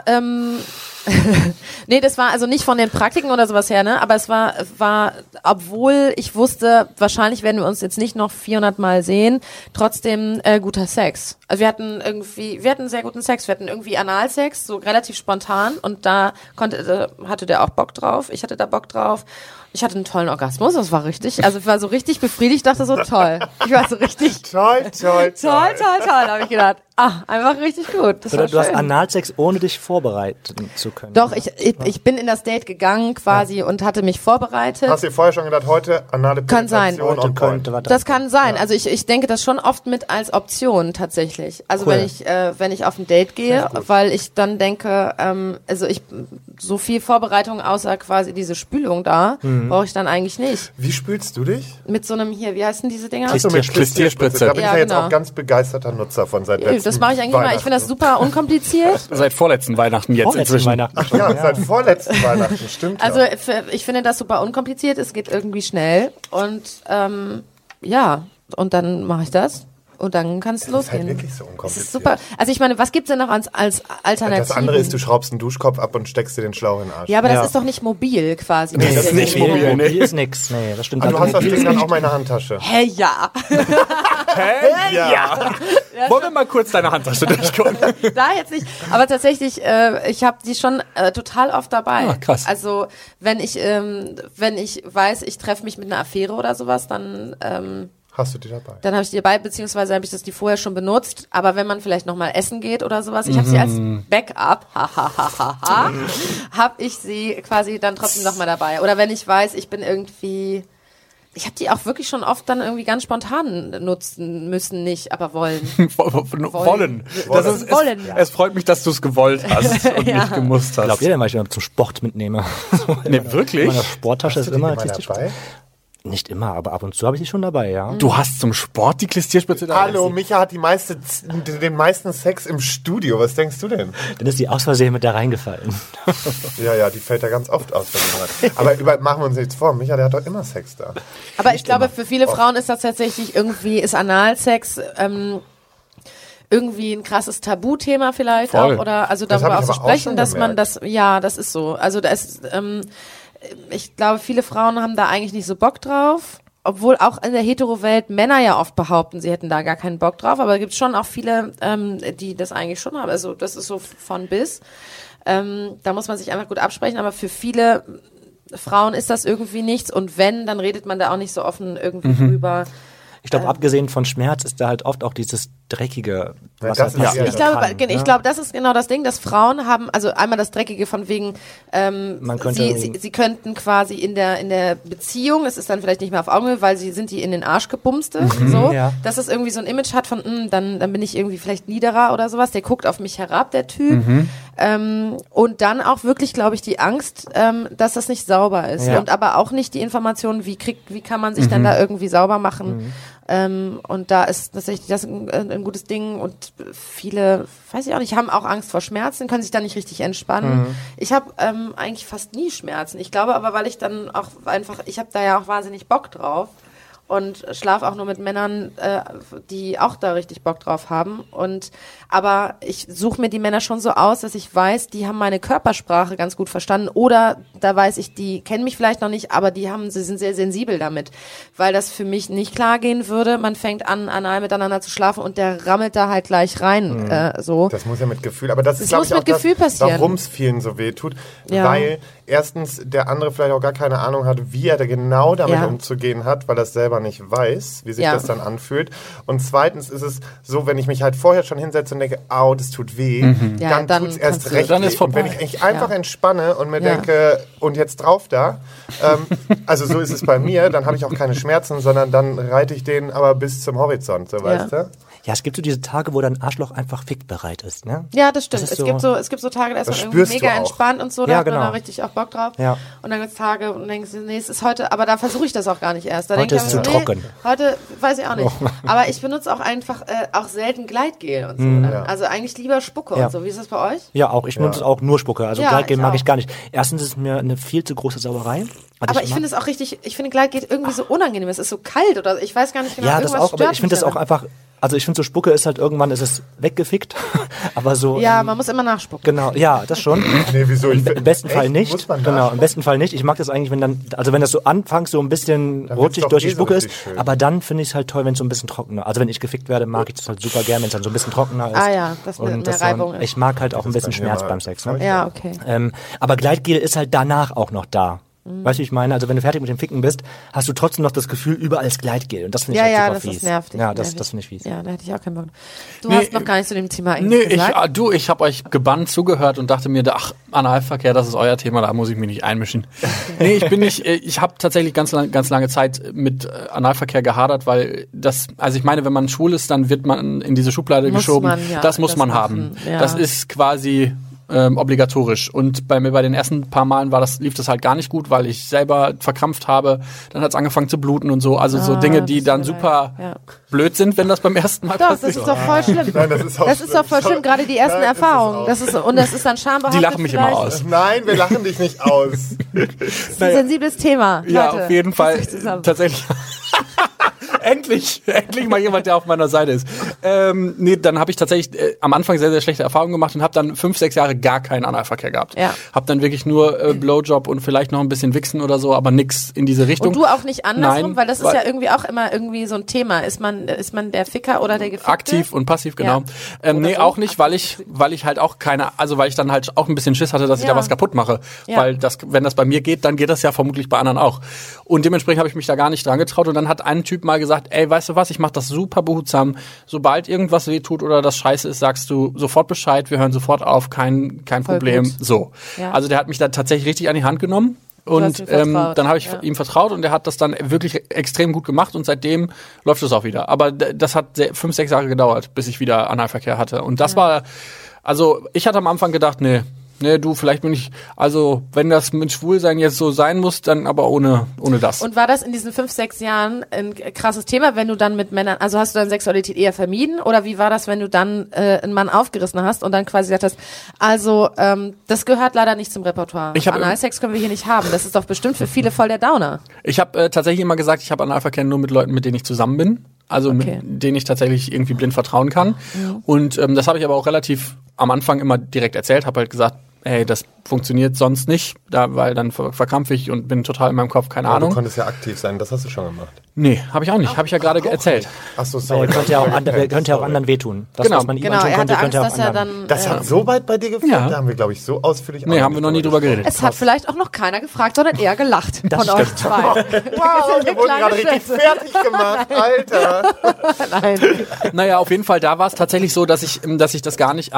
nee, das war also nicht von den Praktiken oder sowas her, ne, aber es war, obwohl ich wusste, wahrscheinlich werden wir uns jetzt nicht noch 400 Mal sehen, trotzdem guter Sex. Also wir hatten sehr guten Sex, wir hatten irgendwie Analsex, so relativ spontan und da hatte der auch Bock drauf, ich hatte da Bock drauf. Ich hatte einen tollen Orgasmus, das war richtig. Also ich war so richtig befriedigt, dachte so toll. Ich war so richtig toll, habe ich gedacht. Einfach richtig gut. Das Oder du hast Analsex, ohne dich vorbereiten zu können. Doch, ich bin in das Date gegangen quasi und hatte mich vorbereitet. Hast du dir vorher schon gedacht, heute anale Penetration und könnte. Das kann sein. Ja. Also ich denke das schon oft mit als Option tatsächlich. Also cool. wenn ich auf ein Date gehe, weil ich dann denke, so viel Vorbereitung außer quasi diese Spülung da, brauche ich dann eigentlich nicht. Wie spülst du dich? Mit so einem wie heißen diese Dinger? Achso, mit Klistierspritze. Da bin ich ja jetzt auch ganz begeisterter Nutzer von seit letztem Das mache ich eigentlich immer. Ich finde das super unkompliziert. Seit vorletzten Weihnachten jetzt inzwischen. Ach ja, seit vorletzten Weihnachten, stimmt. Also ich finde das super unkompliziert. Es geht irgendwie schnell und und dann mache ich das Und dann kann es losgehen. Ist halt wirklich so unkompliziert. Das ist super. Also ich meine, was gibt's denn noch als Alternative? Das andere ist, du schraubst einen Duschkopf ab und steckst dir den Schlauch in den Arsch. Ja, aber das ist doch nicht mobil quasi. Nee, das ist nicht mobil. Mobil ist nix. Nee, das stimmt. Aber du hast das Ding dann auch mal in der Handtasche. Hä, ja. Ja. Wollen wir mal kurz deine Handtasche durchgucken? Da jetzt nicht. Aber tatsächlich, ich habe die schon total oft dabei. Ah, krass. Also wenn ich weiß, ich treffe mich mit einer Affäre oder sowas, dann Hast du die dabei? Dann habe ich die dabei, beziehungsweise habe ich die vorher schon benutzt. Aber wenn man vielleicht nochmal essen geht oder sowas, ich habe sie als Backup, habe ich sie quasi dann trotzdem nochmal dabei. Oder wenn ich weiß, ich bin irgendwie... Ich habe die auch wirklich schon oft dann irgendwie ganz spontan nutzen müssen, nicht, aber wollen. Wollen. Es freut mich, dass du es gewollt hast und nicht gemusst hast. Glaubt ihr denn, weil ich immer zum Sport mitnehme? Nee, wirklich? Meine Sporttasche ist immer dabei? Nicht immer, aber ab und zu habe ich die schon dabei, ja. Du hast zum Sport die Klistierspitze dabei? Hallo, Micha hat den meisten Sex im Studio. Was denkst du denn? Dann ist die aus Versehen mit da reingefallen. Ja, die fällt da ganz oft aus. Aber machen wir uns nichts vor. Micha, der hat doch immer Sex da. Aber ich glaube, für viele Frauen ist das tatsächlich ist Analsex irgendwie ein krasses Tabuthema vielleicht auch. Oder also darüber auch zu sprechen, dass man das, ja, das ist so. Also da ist, ich glaube, viele Frauen haben da eigentlich nicht so Bock drauf, obwohl auch in der Hetero-Welt Männer ja oft behaupten, sie hätten da gar keinen Bock drauf, aber es gibt schon auch viele, die das eigentlich schon haben. Also das ist so von bis. Da muss man sich einfach gut absprechen, aber für viele Frauen ist das irgendwie nichts und wenn, dann redet man da auch nicht so offen irgendwie drüber. Ich glaube, abgesehen von Schmerz ist da halt oft auch dieses Dreckige, was das halt passiert. Ich glaube, das ist genau das Ding, dass Frauen haben, also einmal das Dreckige von wegen, sie könnten quasi in der Beziehung, es ist dann vielleicht nicht mehr auf Augenhöhe, weil sie sind die in den Arsch gebumste, so, dass es irgendwie so ein Image hat von, dann bin ich irgendwie vielleicht niederer oder sowas, der guckt auf mich herab, der Typ, und dann auch wirklich, glaube ich, die Angst, dass das nicht sauber ist und aber auch nicht die Information, wie kann man sich dann da irgendwie sauber machen. Und da ist tatsächlich das ein gutes Ding und viele, weiß ich auch nicht, haben auch Angst vor Schmerzen, können sich da nicht richtig entspannen. Ich habe eigentlich fast nie Schmerzen. Ich glaube aber, weil ich dann auch einfach, ich habe da ja auch wahnsinnig Bock drauf und schlafe auch nur mit Männern, die auch da richtig Bock drauf haben. Aber ich suche mir die Männer schon so aus, dass ich weiß, die haben meine Körpersprache ganz gut verstanden. Oder da weiß ich, die kennen mich vielleicht noch nicht, aber sie sind sehr sensibel damit. Weil das für mich nicht klar gehen würde. Man fängt an, anal miteinander zu schlafen und der rammelt da halt gleich rein. So. Das muss ja mit Gefühl, aber das ist, glaube ich, auch das, warum es vielen so weh tut. Ja. Weil erstens der andere vielleicht auch gar keine Ahnung hat, wie er da genau damit umzugehen hat, weil er es selber nicht weiß, wie sich das dann anfühlt. Und zweitens ist es so, wenn ich mich halt vorher schon hinsetze und denke, au, das tut weh, dann tut es erst recht dann weh. Ist vorbei. Und wenn ich einfach entspanne und mir denke, und jetzt drauf da, also so ist es bei mir, dann habe ich auch keine Schmerzen, sondern dann reite ich den aber bis zum Horizont, so weißt du? Ja, es gibt so diese Tage, wo dein Arschloch einfach fickbereit ist, ne? Ja, das stimmt. Es gibt so Tage, da ist man irgendwie mega entspannt und so, da hat man da richtig auch Bock drauf. Ja. Und dann gibt es Tage und denkst du, nee, es ist heute, aber da versuche ich das auch gar nicht erst. Da heute ist zu trocken. Heute weiß ich auch nicht. Aber ich benutze auch einfach auch selten Gleitgel und so. Also eigentlich lieber Spucke und so. Wie ist das bei euch? Ja, auch. Ich benutze auch nur Spucke. Also Gleitgel mag ich gar nicht. Erstens ist es mir eine viel zu große Sauerei. Aber ich finde es auch richtig, Gleitgel irgendwie so unangenehm. Es ist so kalt oder ich weiß gar nicht genau. Ja, das auch, aber ich finde das auch einfach. Also ich finde so Spucke ist halt irgendwann ist es weggefickt, aber so. Ja, man muss immer nachspucken. Genau, ja, das schon. Nee, wieso? Im besten Fall nicht. Genau, im besten Fall nicht. Ich mag das eigentlich, wenn das so anfangs so ein bisschen rutschig durch die Spucke ist, aber dann finde ich es halt toll, wenn es so ein bisschen trockener. Also wenn ich gefickt werde, mag ich das halt super gern, wenn es dann so ein bisschen trockener ist. Ah ja, das mit der Reibung ist. Ich mag halt auch ein bisschen Schmerz beim Sex. Ne? Ja, okay. Aber Gleitgel ist halt danach auch noch da. Weißt du, wie ich meine? Also wenn du fertig mit dem Ficken bist, hast du trotzdem noch das Gefühl, überall ist Gleitgel. Und das finde ich halt super fies. Ja, das nervt dich. Ja, das finde ich fies. Ja, da hätte ich auch keinen Bock. Du hast noch gar nicht zu dem Thema eigentlich gesagt. Ich habe euch gebannt zugehört und dachte mir, Analverkehr, das ist euer Thema, da muss ich mich nicht einmischen. Nee, ich habe tatsächlich ganz lange Zeit mit Analverkehr gehadert, weil also ich meine, wenn man schwul ist, dann wird man in diese Schublade geschoben. Das muss man haben. Ja. Das ist quasi obligatorisch. Und bei mir bei den ersten paar Malen lief das halt gar nicht gut, weil ich selber verkrampft habe. Dann hat es angefangen zu bluten und so. Also so Dinge, die dann super blöd sind, wenn das beim ersten Mal passiert. Das ist doch voll schlimm. Nein, das ist doch voll schlimm, gerade die ersten Erfahrungen. Das ist dann schambehaftet. Die lachen mich immer aus. Nein, wir lachen dich nicht aus. Das ist ein sensibles Thema. Ja, Leute, auf jeden Fall. Tatsächlich. endlich mal jemand, der auf meiner Seite ist. Nee, dann habe ich tatsächlich am Anfang sehr, sehr schlechte Erfahrungen gemacht und habe dann 5-6 Jahre gar keinen Analverkehr gehabt. Ja. Habe dann wirklich nur Blowjob und vielleicht noch ein bisschen Wichsen oder so, aber nix in diese Richtung. Und du auch nicht andersrum, Nein, weil das ist ja irgendwie auch immer irgendwie so ein Thema. Ist man der Ficker oder der Gefickte? Aktiv und passiv, genau. Nee, so? auch nicht, weil ich halt auch weil ich dann halt auch ein bisschen Schiss hatte, dass ich da was kaputt mache. Ja. Weil wenn das bei mir geht, dann geht das ja vermutlich bei anderen auch. Und dementsprechend habe ich mich da gar nicht dran getraut. Und dann hat ein Typ mal gesagt, ey, weißt du was, ich mache das super behutsam. Sobald irgendwas wehtut oder das scheiße ist, sagst du sofort Bescheid, wir hören sofort auf, kein Problem. gut. So. Ja. Also der hat mich da tatsächlich richtig an die Hand genommen. Und dann habe ich ihm vertraut und der hat das dann wirklich extrem gut gemacht und seitdem läuft es auch wieder. Aber das hat 5-6 Jahre gedauert, bis ich wieder Analverkehr hatte. Und das war, also ich hatte am Anfang gedacht, nee, du, vielleicht bin ich, also wenn das mit Schwulsein jetzt so sein muss, dann aber ohne das. Und war das in diesen 5-6 Jahren ein krasses Thema, wenn du dann mit Männern, also hast du deine Sexualität eher vermieden oder wie war das, wenn du dann einen Mann aufgerissen hast und dann quasi gesagt hast, also das gehört leider nicht zum Repertoire. Analsex können wir hier nicht haben. Das ist doch bestimmt für viele voll der Downer. Ich habe tatsächlich immer gesagt, ich habe Analverkehr nur mit Leuten, mit denen ich zusammen bin. Also mit denen ich tatsächlich irgendwie blind vertrauen kann. Mhm. Und das habe ich aber auch relativ am Anfang immer direkt erzählt, habe halt gesagt, hey, das funktioniert sonst nicht, weil dann verkrampfe ich und bin total in meinem Kopf, keine Ahnung. Du konntest ja aktiv sein, das hast du schon gemacht. Nee, habe ich auch nicht, habe ich ja gerade erzählt. Ach so, sorry. Könnte ja auch anderen wehtun. Das, genau, was man ihm antun konnte, könnte auch anderen. Das hat so weit bei dir geführt, da haben wir, glaube ich, so ausführlich... Nee, haben wir noch nie drüber geredet. Es hat vielleicht auch noch keiner gefragt, sondern eher gelacht von euch zwei. Wow, wir wurden gerade richtig fertig gemacht, Alter. Nein. Naja, auf jeden Fall, da war es tatsächlich so, dass ich das gar nicht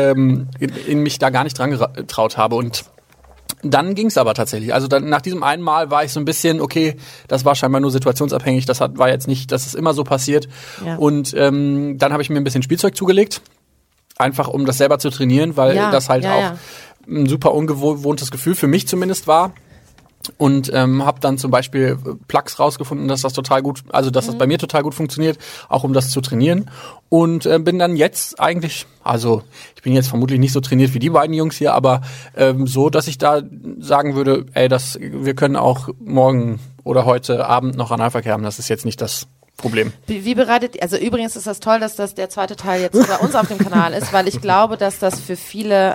in mich da gar nicht dran getraut habe und dann ging's aber tatsächlich. Also dann nach diesem einen Mal war ich so ein bisschen, okay, das war scheinbar nur situationsabhängig, war jetzt nicht, dass es immer so passiert. Ja. Und dann habe ich mir ein bisschen Spielzeug zugelegt, einfach um das selber zu trainieren, weil das halt auch ein super ungewohntes Gefühl für mich zumindest war. Und habe dann zum Beispiel Plugs rausgefunden, dass das total gut, also dass das bei mir total gut funktioniert, auch um das zu trainieren. Und bin dann jetzt eigentlich, also ich bin jetzt vermutlich nicht so trainiert wie die beiden Jungs hier, aber so, dass ich da sagen würde, ey, wir können auch morgen oder heute Abend noch Analverkehr haben. Das ist jetzt nicht das Problem. Wie bereitet, also übrigens ist das toll, dass das der zweite Teil jetzt bei uns auf dem Kanal ist, weil ich glaube, dass das für viele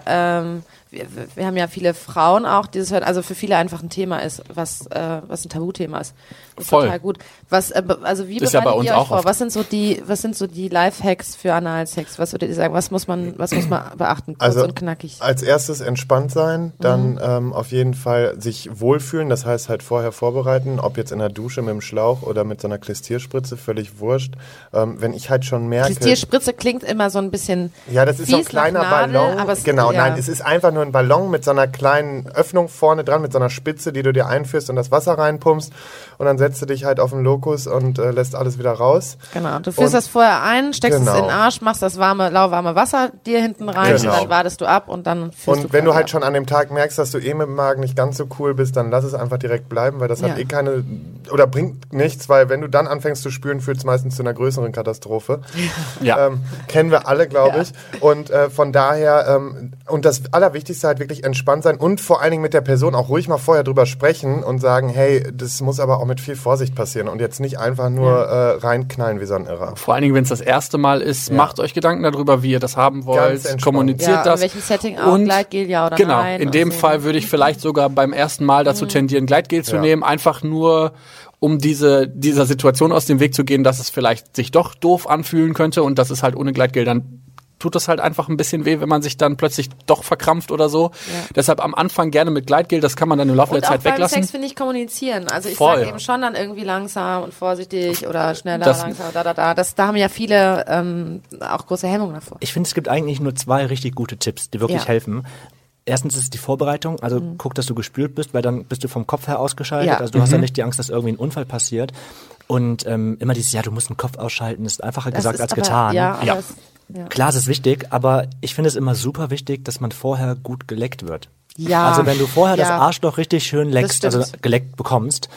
wir haben ja viele Frauen auch, die das hören, also für viele einfach ein Thema ist, was ein Tabuthema ist. Das ist voll. Total gut. Also wie ist ja bei bereitet uns ihr euch auch vor? oft. Was sind so die Lifehacks für Analsex? Was würdet ihr sagen? Was muss man beachten? Kurz und knackig. Als erstes entspannt sein, dann auf jeden Fall sich wohlfühlen, das heißt halt vorher vorbereiten, ob jetzt in der Dusche mit dem Schlauch oder mit so einer Klistierspritze, völlig wurscht. Wenn ich halt schon merke... Klistierspritze klingt immer so ein bisschen ja, das ist so ein kleiner Ballon. Aber nein, es ist einfach nur ein Ballon mit so einer kleinen Öffnung vorne dran, mit so einer Spitze, die du dir einführst und das Wasser reinpumpst und dann setzt du dich halt auf den Lokus und lässt alles wieder raus. Genau, du führst das vorher ein, steckst es in den Arsch, machst das lauwarme Wasser dir hinten rein und dann wartest du ab und dann führst du. Und wenn du halt schon an dem Tag merkst, dass du mit dem Magen nicht ganz so cool bist, dann lass es einfach direkt bleiben, weil das hat keine, oder bringt nichts, weil wenn du dann anfängst zu spüren, führt es meistens zu einer größeren Katastrophe. Ja. Kennen wir alle, glaube ich. Und von daher, und das Allerwichtigste halt wirklich entspannt sein und vor allen Dingen mit der Person auch ruhig mal vorher drüber sprechen und sagen, hey, das muss aber auch mit viel Vorsicht passieren und jetzt nicht einfach nur reinknallen wie so ein Irrer. Vor allen Dingen, wenn es das erste Mal ist, macht euch Gedanken darüber, wie ihr das haben wollt, kommuniziert das. In welchem Setting auch, Gleitgel ja oder genau, nein. Genau, in dem Fall würde ich vielleicht sogar beim ersten Mal dazu tendieren, Gleitgel zu nehmen, einfach nur um dieser Situation aus dem Weg zu gehen, dass es vielleicht sich doch doof anfühlen könnte und das ist halt ohne Gleitgel dann tut das halt einfach ein bisschen weh, wenn man sich dann plötzlich doch verkrampft oder so. Ja. Deshalb am Anfang gerne mit Gleitgel, das kann man dann im Laufe der Zeit weglassen. Und beim Sex finde ich kommunizieren. Also ich sage eben schon dann irgendwie langsam und vorsichtig oder schneller, langsam, Da haben ja viele auch große Hemmungen davor. Ich finde, es gibt eigentlich nur 2 richtig gute Tipps, die wirklich helfen. Erstens ist es die Vorbereitung, also guck, dass du gespült bist, weil dann bist du vom Kopf her ausgeschaltet. Ja. Also du hast ja nicht die Angst, dass irgendwie ein Unfall passiert. Und immer dieses, du musst den Kopf ausschalten, ist einfacher gesagt als getan. Ja. Klar, es ist wichtig, aber ich finde es immer super wichtig, dass man vorher gut geleckt wird. Ja. Also wenn du vorher das Arschloch richtig schön leckst, also geleckt bekommst,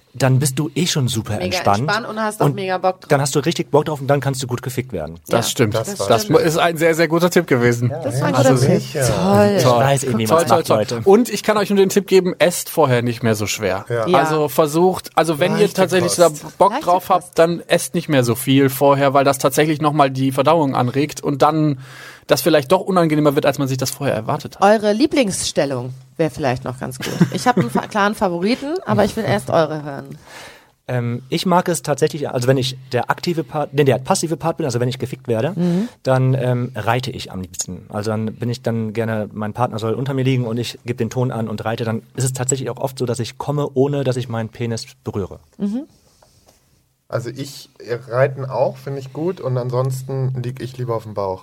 dann bist du schon super Mega entspannt. Und hast auch mega Bock drauf. Dann hast du richtig Bock drauf und dann kannst du gut gefickt werden. Das stimmt. Das Das ist ein sehr, sehr guter Tipp gewesen. Das war ein guter Tipp. Sicher. Ich weiß eben, wie man es macht, Leute. Und ich kann euch nur den Tipp geben, esst vorher nicht mehr so schwer. Ja. Also versucht, wenn ihr Leichte tatsächlich Kost. da Bock Leichte drauf habt, dann esst nicht mehr so viel vorher, weil das tatsächlich nochmal die Verdauung anregt und dann das vielleicht doch unangenehmer wird, als man sich das vorher erwartet hat. Eure Lieblingsstellung wäre vielleicht noch ganz gut. Ich habe einen klaren Favoriten, aber ich will erst eure hören. Ich mag es tatsächlich, also wenn ich der passive Part bin, also wenn ich gefickt werde, dann reite ich am liebsten. Also dann bin ich dann gerne, mein Partner soll unter mir liegen und ich gebe den Ton an und reite. Dann ist es tatsächlich auch oft so, dass ich komme, ohne dass ich meinen Penis berühre. Also ich reiten auch, finde ich gut. Und ansonsten liege ich lieber auf dem Bauch.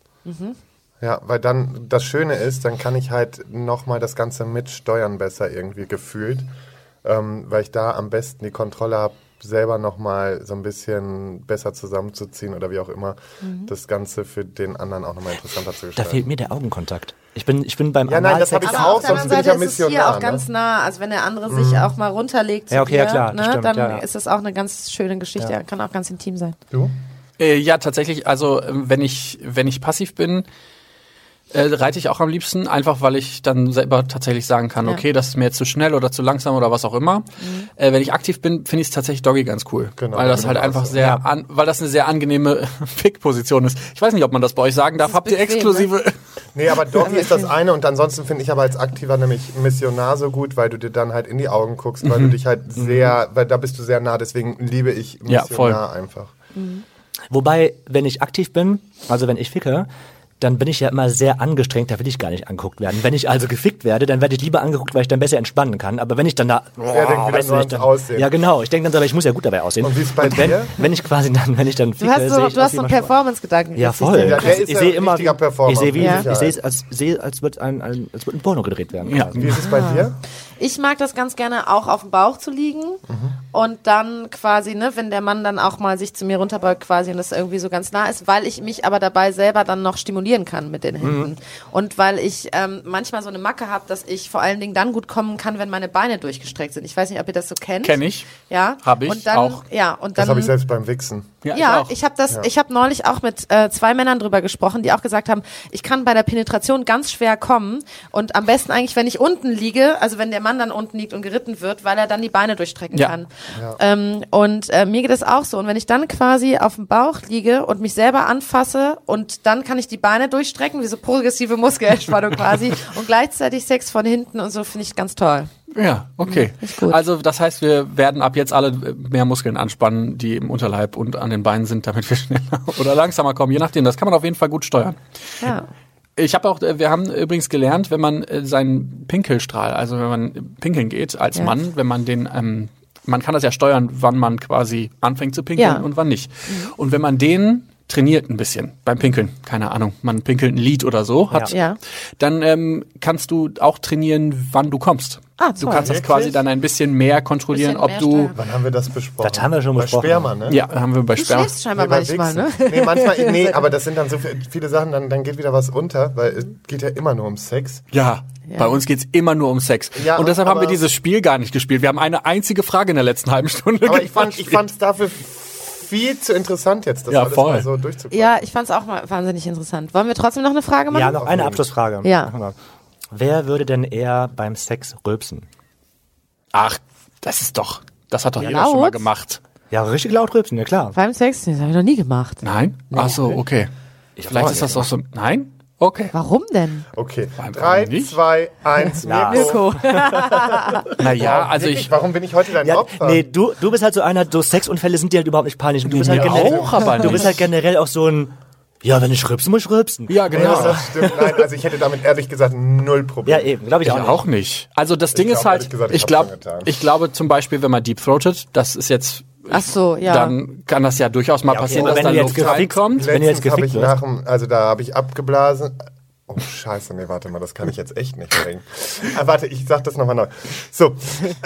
Ja, weil dann das Schöne ist, dann kann ich halt nochmal das Ganze mitsteuern besser irgendwie gefühlt. Weil ich da am besten die Kontrolle habe, selber nochmal so ein bisschen besser zusammenzuziehen oder wie auch immer, das Ganze für den anderen auch nochmal interessanter zu Da gestalten. fehlt mir der Augenkontakt. Ich bin beim Ja, nein, das habe ich Aber auch, auf der sonst anderen bin ich ja Seite ist es hier Missionar. auch ganz nah. Also wenn der andere sich auch mal runterlegt, Ja, okay, ja, klar, ne, stimmt, dann ja. ist das auch eine ganz schöne Geschichte. Kann auch ganz intim sein. Du? Ja, tatsächlich, also wenn ich passiv bin, reite ich auch am liebsten, einfach weil ich dann selber tatsächlich sagen kann, okay, das ist mir jetzt zu schnell oder zu langsam oder was auch immer. Wenn ich aktiv bin, finde ich es tatsächlich Doggy ganz cool. Genau, weil das bin halt ich auch einfach so. weil das eine sehr angenehme Fick-Position ist. Ich weiß nicht, ob man das bei euch sagen darf. Habt ihr bequem, exklusive... Nee, aber Doggy ist das eine und ansonsten finde ich aber als Aktiver nämlich Missionar so gut, weil du dir dann halt in die Augen guckst, weil du dich halt weil da bist du sehr nah, deswegen liebe ich Missionar voll. einfach. Wobei, wenn ich aktiv bin, also wenn ich ficke, dann bin ich ja immer sehr angestrengt, da will ich gar nicht angeguckt werden. Wenn ich also gefickt werde, dann werde ich lieber angeguckt, weil ich dann besser entspannen kann. Aber wenn ich dann da... Er denkt wieder nur ans Aussehen. Ja, genau. Ich denke dann, aber ich muss ja gut dabei aussehen. Und wie ist es bei dir? Wenn ich dann Du ficke, hast sehe so, ich du hast aus wie so einen immer Performance-Gedanken. Ja, voll. Ja, der ist Ich ja sehe ein immer, richtiger Performer, ich sehe, ja. ich sehe, als wird ein Porno gedreht werden. Ja. quasi. Wie ist es bei dir? Ich mag das ganz gerne auch auf dem Bauch zu liegen und dann quasi, ne, wenn der Mann dann auch mal sich zu mir runterbeugt quasi und das irgendwie so ganz nah ist, weil ich mich aber dabei selber dann noch stimulieren kann mit den Händen. Und weil ich manchmal so eine Macke habe, dass ich vor allen Dingen dann gut kommen kann, wenn meine Beine durchgestreckt sind. Ich weiß nicht, ob ihr das so kennt. Kenn ich. Ja. Hab ich und dann, auch. Ja, und Das dann, habe ich selbst beim Wichsen. Ja, auch. ich habe neulich auch mit 2 Männern drüber gesprochen, die auch gesagt haben, ich kann bei der Penetration ganz schwer kommen und am besten eigentlich, wenn ich unten liege, also wenn der Mann dann unten liegt und geritten wird, weil er dann die Beine durchstrecken Ja. kann. Mir geht das auch so. Und wenn ich dann quasi auf dem Bauch liege und mich selber anfasse und dann kann ich die Beine durchstrecken, wie so progressive Muskelentspannung quasi und gleichzeitig Sex von hinten und so, finde ich ganz toll. Ja, okay. Ist gut. Also das heißt, wir werden ab jetzt alle mehr Muskeln anspannen, die im Unterleib und an den Beinen sind, damit wir schneller oder langsamer kommen. Je nachdem, das kann man auf jeden Fall gut steuern. Ja. Wir haben übrigens gelernt, wenn man seinen Pinkelstrahl, also wenn man pinkeln geht als Mann, wenn man den, man kann das ja steuern, wann man quasi anfängt zu pinkeln und wann nicht. Und wenn man den trainiert ein bisschen beim Pinkeln, keine Ahnung, man pinkelt ein Lied oder so, dann kannst du auch trainieren, wann du kommst. Ah, Du toll. kannst das quasi dann ein bisschen mehr kontrollieren, Bisschen ob mehr du... steuern. Wann haben wir das besprochen? Das haben wir schon bei besprochen. Sperma, ne? Ja, haben wir bei Du Sperma. schläfst scheinbar bei manchmal, ne? Wichsen. Nee, manchmal, aber das sind dann so viele Sachen, dann geht wieder was unter, weil es geht ja immer nur um Sex. Ja, bei uns geht's immer nur um Sex. Ja, und deshalb haben wir aber- dieses Spiel gar nicht gespielt. Wir haben eine einzige Frage in der letzten halben Stunde Aber ich fand gespielt. es dafür viel zu interessant jetzt, das Ja, alles voll. mal so durchzugucken. Ja, ich fand's auch mal wahnsinnig interessant. Wollen wir trotzdem noch eine Frage machen? Ja, noch eine Abschlussfrage. Ja. Wer würde denn eher beim Sex rülpsen? Ach, das hat doch jeder laut? schon mal gemacht. Ja, richtig laut rülpsen, ja klar. Beim Sex? Das habe ich noch nie gemacht. Nein? Ach so, okay. Vielleicht ist das auch so... Nein? Okay. Warum denn? Okay, Warum 3, nicht? 2, 1, Mirko. Naja, also Wirklich? Warum bin ich heute dein Ja, Opfer? nee, du bist halt so einer, so Sexunfälle sind dir halt überhaupt nicht peinlich. Und du bist halt mir generell, auch, aber du bist halt generell auch so ein, ja, wenn ich rülpsen muss, ich rülpsen. Ja, Nee, genau. das stimmt. Nein, also ich hätte damit ehrlich gesagt null Problem. Ja, eben, glaube ich Ich auch nicht. auch nicht. Also das Ding ist glaube, halt, ehrlich gesagt, ich ich hab's glaube, schon getan. ich glaube zum Beispiel, wenn man deep-throatet, das ist jetzt, Ach so, ja. dann kann das ja durchaus mal Ja, okay, passieren, aber dass wenn da du jetzt Luft gefickt- reinkommt. wenn du jetzt Letztens habe gefickt ich wirst. da habe ich abgeblasen. Oh, scheiße, nee, warte mal, das kann ich jetzt echt nicht bringen. Warte, ich sag das nochmal neu. So,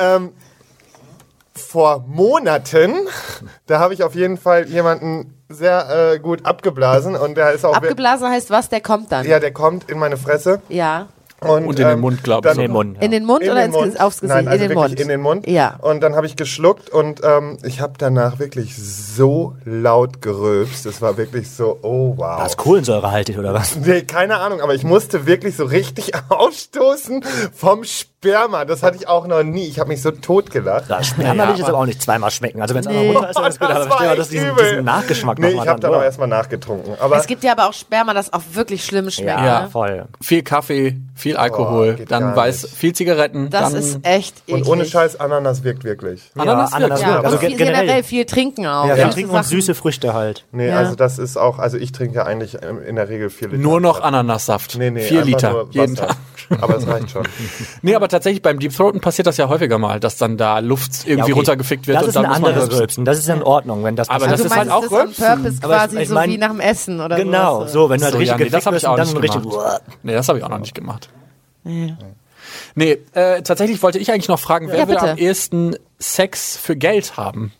vor Monaten, da habe ich auf jeden Fall jemanden sehr gut abgeblasen und der ist auch... Abgeblasen heißt was? Der kommt dann. Ja, der kommt in meine Fresse. Ja. Und in den Mund, glaube ich. In den Mund. In den Mund In oder den Mund. aufs Gesicht? Nein, also in den wirklich Mund. in den Mund. Ja. Und dann habe ich geschluckt und ich habe danach wirklich so laut gerülpst. Es war wirklich so, oh wow. War es kohlensäurehaltig oder was? Nee, keine Ahnung, aber ich musste wirklich so richtig aufstoßen vom Sperma. Das hatte ich auch noch nie. Ich habe mich so totgelacht. Das Sperma will ich jetzt aber auch nicht zweimal schmecken. Also wenn es einmal runter ist, dann ist gut. Aber war stell dir echt diesen übel. Nachgeschmack Nee, nochmal ich habe dann dran. auch erstmal nachgetrunken. Aber Es gibt ja aber auch Sperma, das auch wirklich schlimm schmeckt. Ja, Ne? voll. Viel Kaffee, viel Alkohol, geht dann gar nicht. viel Zigaretten. Das dann ist echt eklig. und ohne Scheiß, Ananas wirkt wirklich. Ananas wirkt. Ananas Ja, wirkt. und Also viel, generell. generell viel trinken auch. Ja, Süße wir trinken uns Sachen. süße Früchte halt. Nee, Ja. also das ist auch, also ich trinke eigentlich in der Regel 4 Liter. Nur noch Ananassaft. Nee, 4 einfach Liter nur jeden Wasser. Tag. Aber das reicht schon. Nee, aber tatsächlich beim Deep Throaten passiert das ja häufiger mal, dass dann da Luft irgendwie Ja, okay. runtergefickt wird. Das und ist dann ein muss man anderes rülpsen. Rülpsen. Das ist ja in Ordnung, wenn das Aber passiert. das Du ist halt meinst auch das on Rülpsen. purpose Aber quasi ich so mein- wie nach dem Essen oder Genau, sowas. so, wenn du halt So, richtig ja, nee, das habe ich auch dann nicht richtig. gemacht. Nee, das habe ich auch noch nicht gemacht. Nee, tatsächlich wollte ich eigentlich noch fragen, wer Ja, will bitte. am ehesten Sex für Geld haben?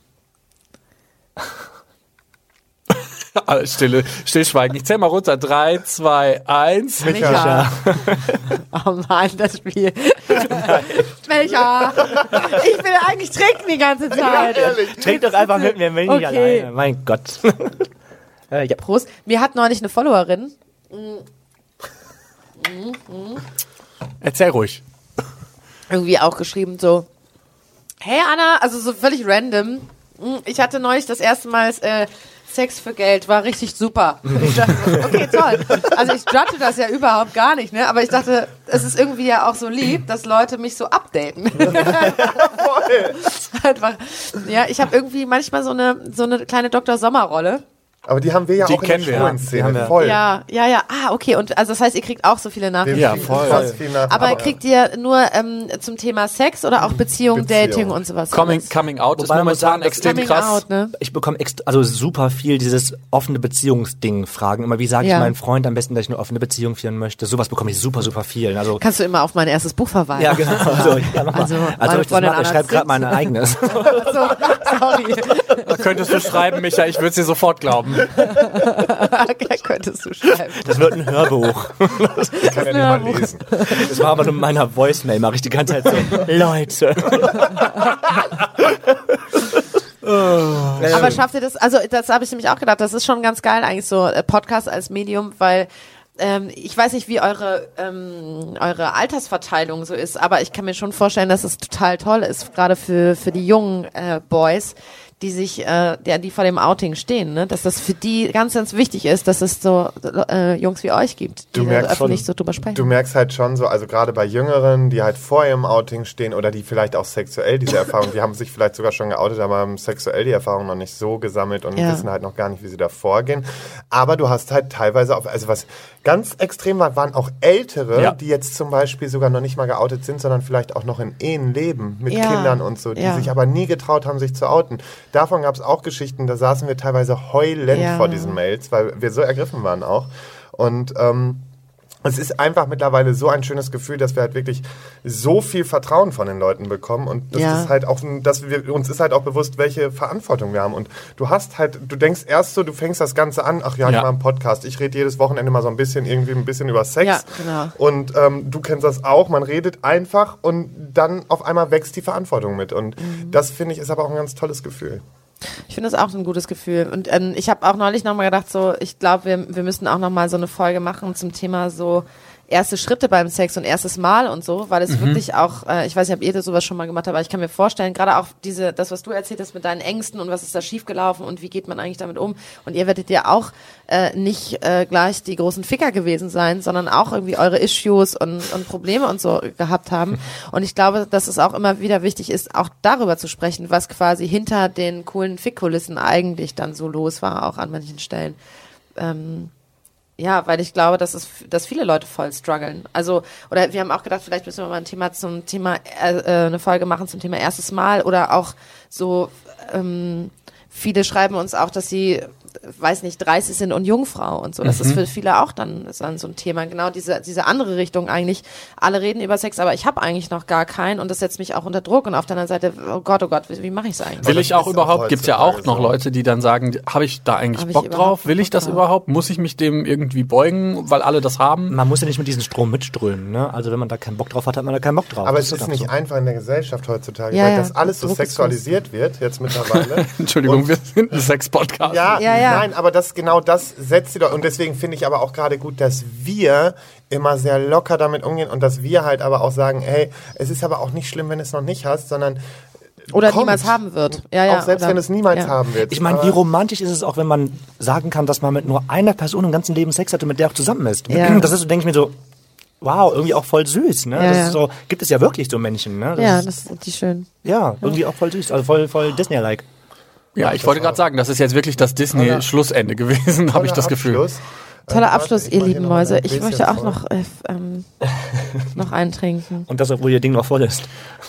Stillschweigen. Ich zähl mal runter. 3, 2, 1. Micha. Oh Mann, das Spiel. Micha. Ich will eigentlich trinken die ganze Zeit. Trink doch einfach mit mir, wenn ich Okay. alleine. Mein Gott. Ja. Prost. Mir hat neulich eine Followerin Erzähl ruhig. irgendwie auch geschrieben so, hey Anna, also so völlig random, ich hatte neulich das erste Mal Sex für Geld, war richtig super. Ich dachte, okay, toll. Also ich judge das ja überhaupt gar nicht, ne? Aber ich dachte, es ist irgendwie ja auch so lieb, dass Leute mich so updaten. Einfach, ja, ich habe irgendwie manchmal so eine kleine Dr. Sommer-Rolle. Aber die haben wir ja Die auch in der kennen wir, ja. Die haben Schwulen-Szene. wir. Voll. Ja. Ah, okay. Und also das heißt, ihr kriegt auch so viele Nachrichten. Wir Ja, kriegen voll. krass viel nach. Aber kriegt ihr nur zum Thema Sex oder auch Beziehung, Dating und sowas? Coming Out Wobei ist man muss momentan sagen, das extrem Coming krass. out, ne? Ich bekomme also super viel dieses offene Beziehungsding fragen. Immer, wie sage ich Ja. meinem Freund am besten, dass ich eine offene Beziehung führen möchte? Sowas bekomme ich super, super viel. Also, Kannst du immer auf mein erstes Buch verweisen. ja, genau. Also, ja, mach mal. Also, meine also ich das Freundin mache, ich Anna schreibe gerade Zimt. mein eigenes. So, sorry. Da könntest du schreiben, Micha, ich würde es dir sofort glauben. Könntest du schreiben. Das wird ein Hörbuch. Ich kann ja nicht mal lesen. Das war aber nur in meiner Voicemail, mache ich die ganze Zeit so, Leute. Aber schafft ihr das? Also das habe ich nämlich auch gedacht. Das ist schon ganz geil eigentlich so Podcast als Medium, weil ich weiß nicht, wie eure Altersverteilung so ist, aber ich kann mir schon vorstellen, dass es total toll ist, gerade für die jungen Boys, die sich, die vor dem Outing stehen, ne? Dass das für die ganz, ganz wichtig ist, dass es so Jungs wie euch gibt, die Du merkst öffentlich schon- so drüber sprechen. Du merkst halt schon so, also gerade bei Jüngeren, die halt vor ihrem Outing stehen oder die vielleicht auch sexuell diese Erfahrung, die haben sich vielleicht sogar schon geoutet, aber haben sexuell die Erfahrung noch nicht so gesammelt und Ja. wissen halt noch gar nicht, wie sie da vorgehen. Aber du hast halt teilweise auch, also was ganz extrem war, waren auch Ältere, Ja. die jetzt zum Beispiel sogar noch nicht mal geoutet sind, sondern vielleicht auch noch in Ehen leben, mit Ja. Kindern und so, die Ja. sich aber nie getraut haben, sich zu outen. Davon gab es auch Geschichten, da saßen wir teilweise heulend Ja. vor diesen Mails, weil wir so ergriffen waren auch. Und es ist einfach mittlerweile so ein schönes Gefühl, dass wir halt wirklich so viel Vertrauen von den Leuten bekommen und das Ja. ist halt auch, uns ist halt auch bewusst, welche Verantwortung wir haben und du denkst erst so, du fängst das Ganze an, ach ja, ich Ja. mache einen Podcast, ich rede jedes Wochenende mal so ein bisschen über Sex Ja, genau. und du kennst das auch, man redet einfach und dann auf einmal wächst die Verantwortung mit und das finde ich ist aber auch ein ganz tolles Gefühl. Ich finde das auch ein gutes Gefühl. Und ich habe auch neulich nochmal gedacht, so, ich glaube, wir müssen auch nochmal so eine Folge machen zum Thema so erste Schritte beim Sex und erstes Mal und so, weil es wirklich auch, ich weiß nicht, ob ihr das sowas schon mal gemacht habt, aber ich kann mir vorstellen, gerade auch das, was du erzählt hast mit deinen Ängsten und was ist da schiefgelaufen und wie geht man eigentlich damit um. Und ihr werdet ja auch nicht gleich die großen Ficker gewesen sein, sondern auch irgendwie eure Issues und Probleme und so gehabt haben. Und ich glaube, dass es auch immer wieder wichtig ist, auch darüber zu sprechen, was quasi hinter den coolen Fickkulissen eigentlich dann so los war, auch an manchen Stellen. Ja, weil ich glaube, dass viele Leute voll strugglen. Also, oder wir haben auch gedacht, vielleicht müssen wir mal eine Folge machen zum Thema erstes Mal oder auch so, viele schreiben uns auch, dass sie weiß nicht, 30 sind und Jungfrau und so. Das ist für viele auch dann so ein Thema. Genau diese andere Richtung eigentlich. Alle reden über Sex, aber ich habe eigentlich noch gar keinen und das setzt mich auch unter Druck. Und auf der anderen Seite, oh Gott, wie mache ich es eigentlich? Will ich auch überhaupt, gibt's ja auch noch Leute, die dann sagen, habe ich da eigentlich Bock drauf? Will ich das überhaupt? Muss ich mich dem irgendwie beugen, weil alle das haben? Man muss ja nicht mit diesem Strom mitströmen, ne? Also wenn man da keinen Bock drauf hat, hat man da keinen Bock drauf. Aber es ist nicht einfach in der Gesellschaft heutzutage, weil das alles so sexualisiert wird, jetzt mittlerweile. Entschuldigung, wir sind ein Sex-Podcast. Ja, nein, aber das setzt sie doch. Und deswegen finde ich aber auch gerade gut, dass wir immer sehr locker damit umgehen und dass wir halt aber auch sagen, hey, es ist aber auch nicht schlimm, wenn du es noch nicht hast, sondern oder niemals haben wird. Auch selbst wenn es niemals haben wird. Ich meine, wie romantisch ist es auch, wenn man sagen kann, dass man mit nur einer Person im ganzen Leben Sex hat und mit der auch zusammen ist. Ja. Das ist so, denke ich mir so, wow, irgendwie auch voll süß, ne? Das ist so, gibt es ja wirklich so Menschen, ne? Das sind die schön. Ja, irgendwie auch voll süß, also voll Disney-like. Ja, ich wollte gerade sagen, das ist jetzt wirklich das Disney-Schlussende gewesen, habe ich das Gefühl. Toller Abschluss, ihr lieben Mäuse. Ich möchte auch noch einen trinken. Und das, obwohl ihr Ding noch voll ist.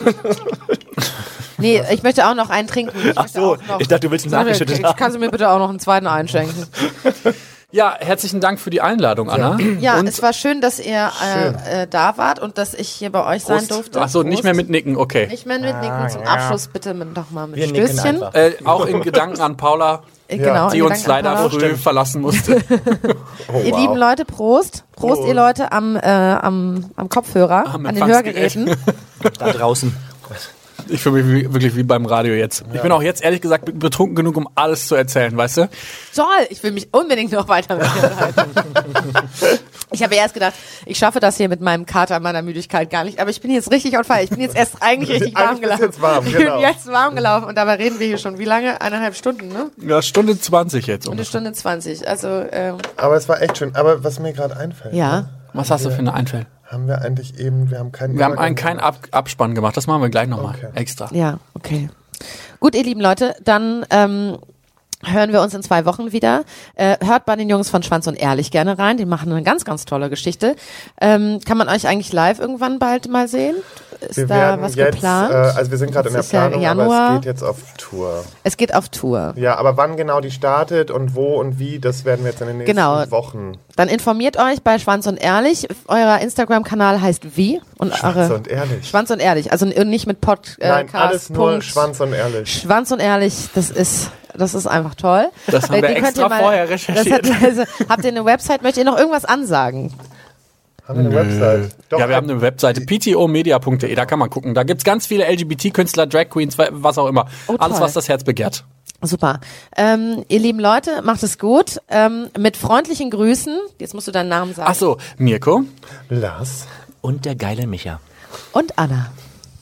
Nee, ich möchte auch noch einen trinken. Ach so, ich dachte, du willst einen nachgeschüttet haben. Kannst du mir bitte auch noch einen zweiten einschenken? Ja, herzlichen Dank für die Einladung, Anna. Ja, es war schön, dass ihr da wart und dass ich hier bei euch sein durfte. Ach so, nicht mehr mit Nicken, okay. Nicht mehr mit Nicken, zum Abschluss bitte nochmal mit Stößchen. Auch in Gedanken an Paula, die uns leider früh verlassen musste. Ihr lieben Leute, Prost, ihr Leute am Kopfhörer, an den Hörgeräten. Da draußen. Ich fühle mich wirklich wie beim Radio jetzt. Ich bin auch jetzt ehrlich gesagt betrunken genug, um alles zu erzählen, weißt du? Toll, ich will mich unbedingt noch weiter mit dir unterhalten. Ich habe erst gedacht, ich schaffe das hier mit meinem Kater, meiner Müdigkeit gar nicht. Aber ich bin jetzt richtig on fire. Ich bin jetzt erst eigentlich richtig warm gelaufen. Ich bin jetzt warm gelaufen und dabei reden wir hier schon. Wie lange? 1,5 Stunden, ne? Ja, Stunde 20 jetzt. Eine Stunde 20. Also, aber es war echt schön. Aber was mir gerade einfällt. Ja. Was hast du für eine Einfälle? Haben wir eigentlich wir haben keinen Abspann gemacht, das machen wir gleich nochmal, extra. Ja, okay. Gut, ihr lieben Leute, dann hören wir uns in 2 Wochen wieder. Hört bei den Jungs von Schwanz und Ehrlich gerne rein, die machen eine ganz, ganz tolle Geschichte. Kann man euch eigentlich live irgendwann bald mal sehen? Ist da was geplant? Also wir sind gerade in der Planung, aber es geht jetzt auf Tour. Es geht auf Tour. Ja, aber wann genau die startet und wo und wie, das werden wir jetzt in den nächsten Wochen. Dann informiert euch bei Schwanz und Ehrlich. Euer Instagram-Kanal heißt wie? Und Schwanz und Ehrlich. Schwanz und Ehrlich, also nicht mit Podcast. Nein, alles nur Schwanz und Ehrlich. Schwanz und Ehrlich, das ist einfach toll. Das haben wir extra vorher recherchiert. Habt ihr eine Website? Möchtet ihr noch irgendwas ansagen? Haben wir eine Website? Doch, wir haben eine Webseite, ptomedia.de, da kann man gucken. Da gibt's ganz viele LGBT-Künstler, Drag Queens, was auch immer. Alles, was das Herz begehrt. Super. Ihr lieben Leute, macht es gut. Mit freundlichen Grüßen. Jetzt musst du deinen Namen sagen. Ach so, Mirko. Lars. Und der geile Micha. Und Anna.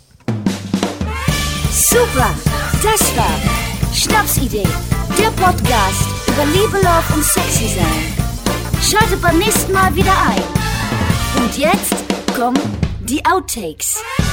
Super, das war Schnapsidee, der Podcast über Liebe, Love und Sexy sein. Schaltet beim nächsten Mal wieder ein. Und jetzt kommen die Outtakes.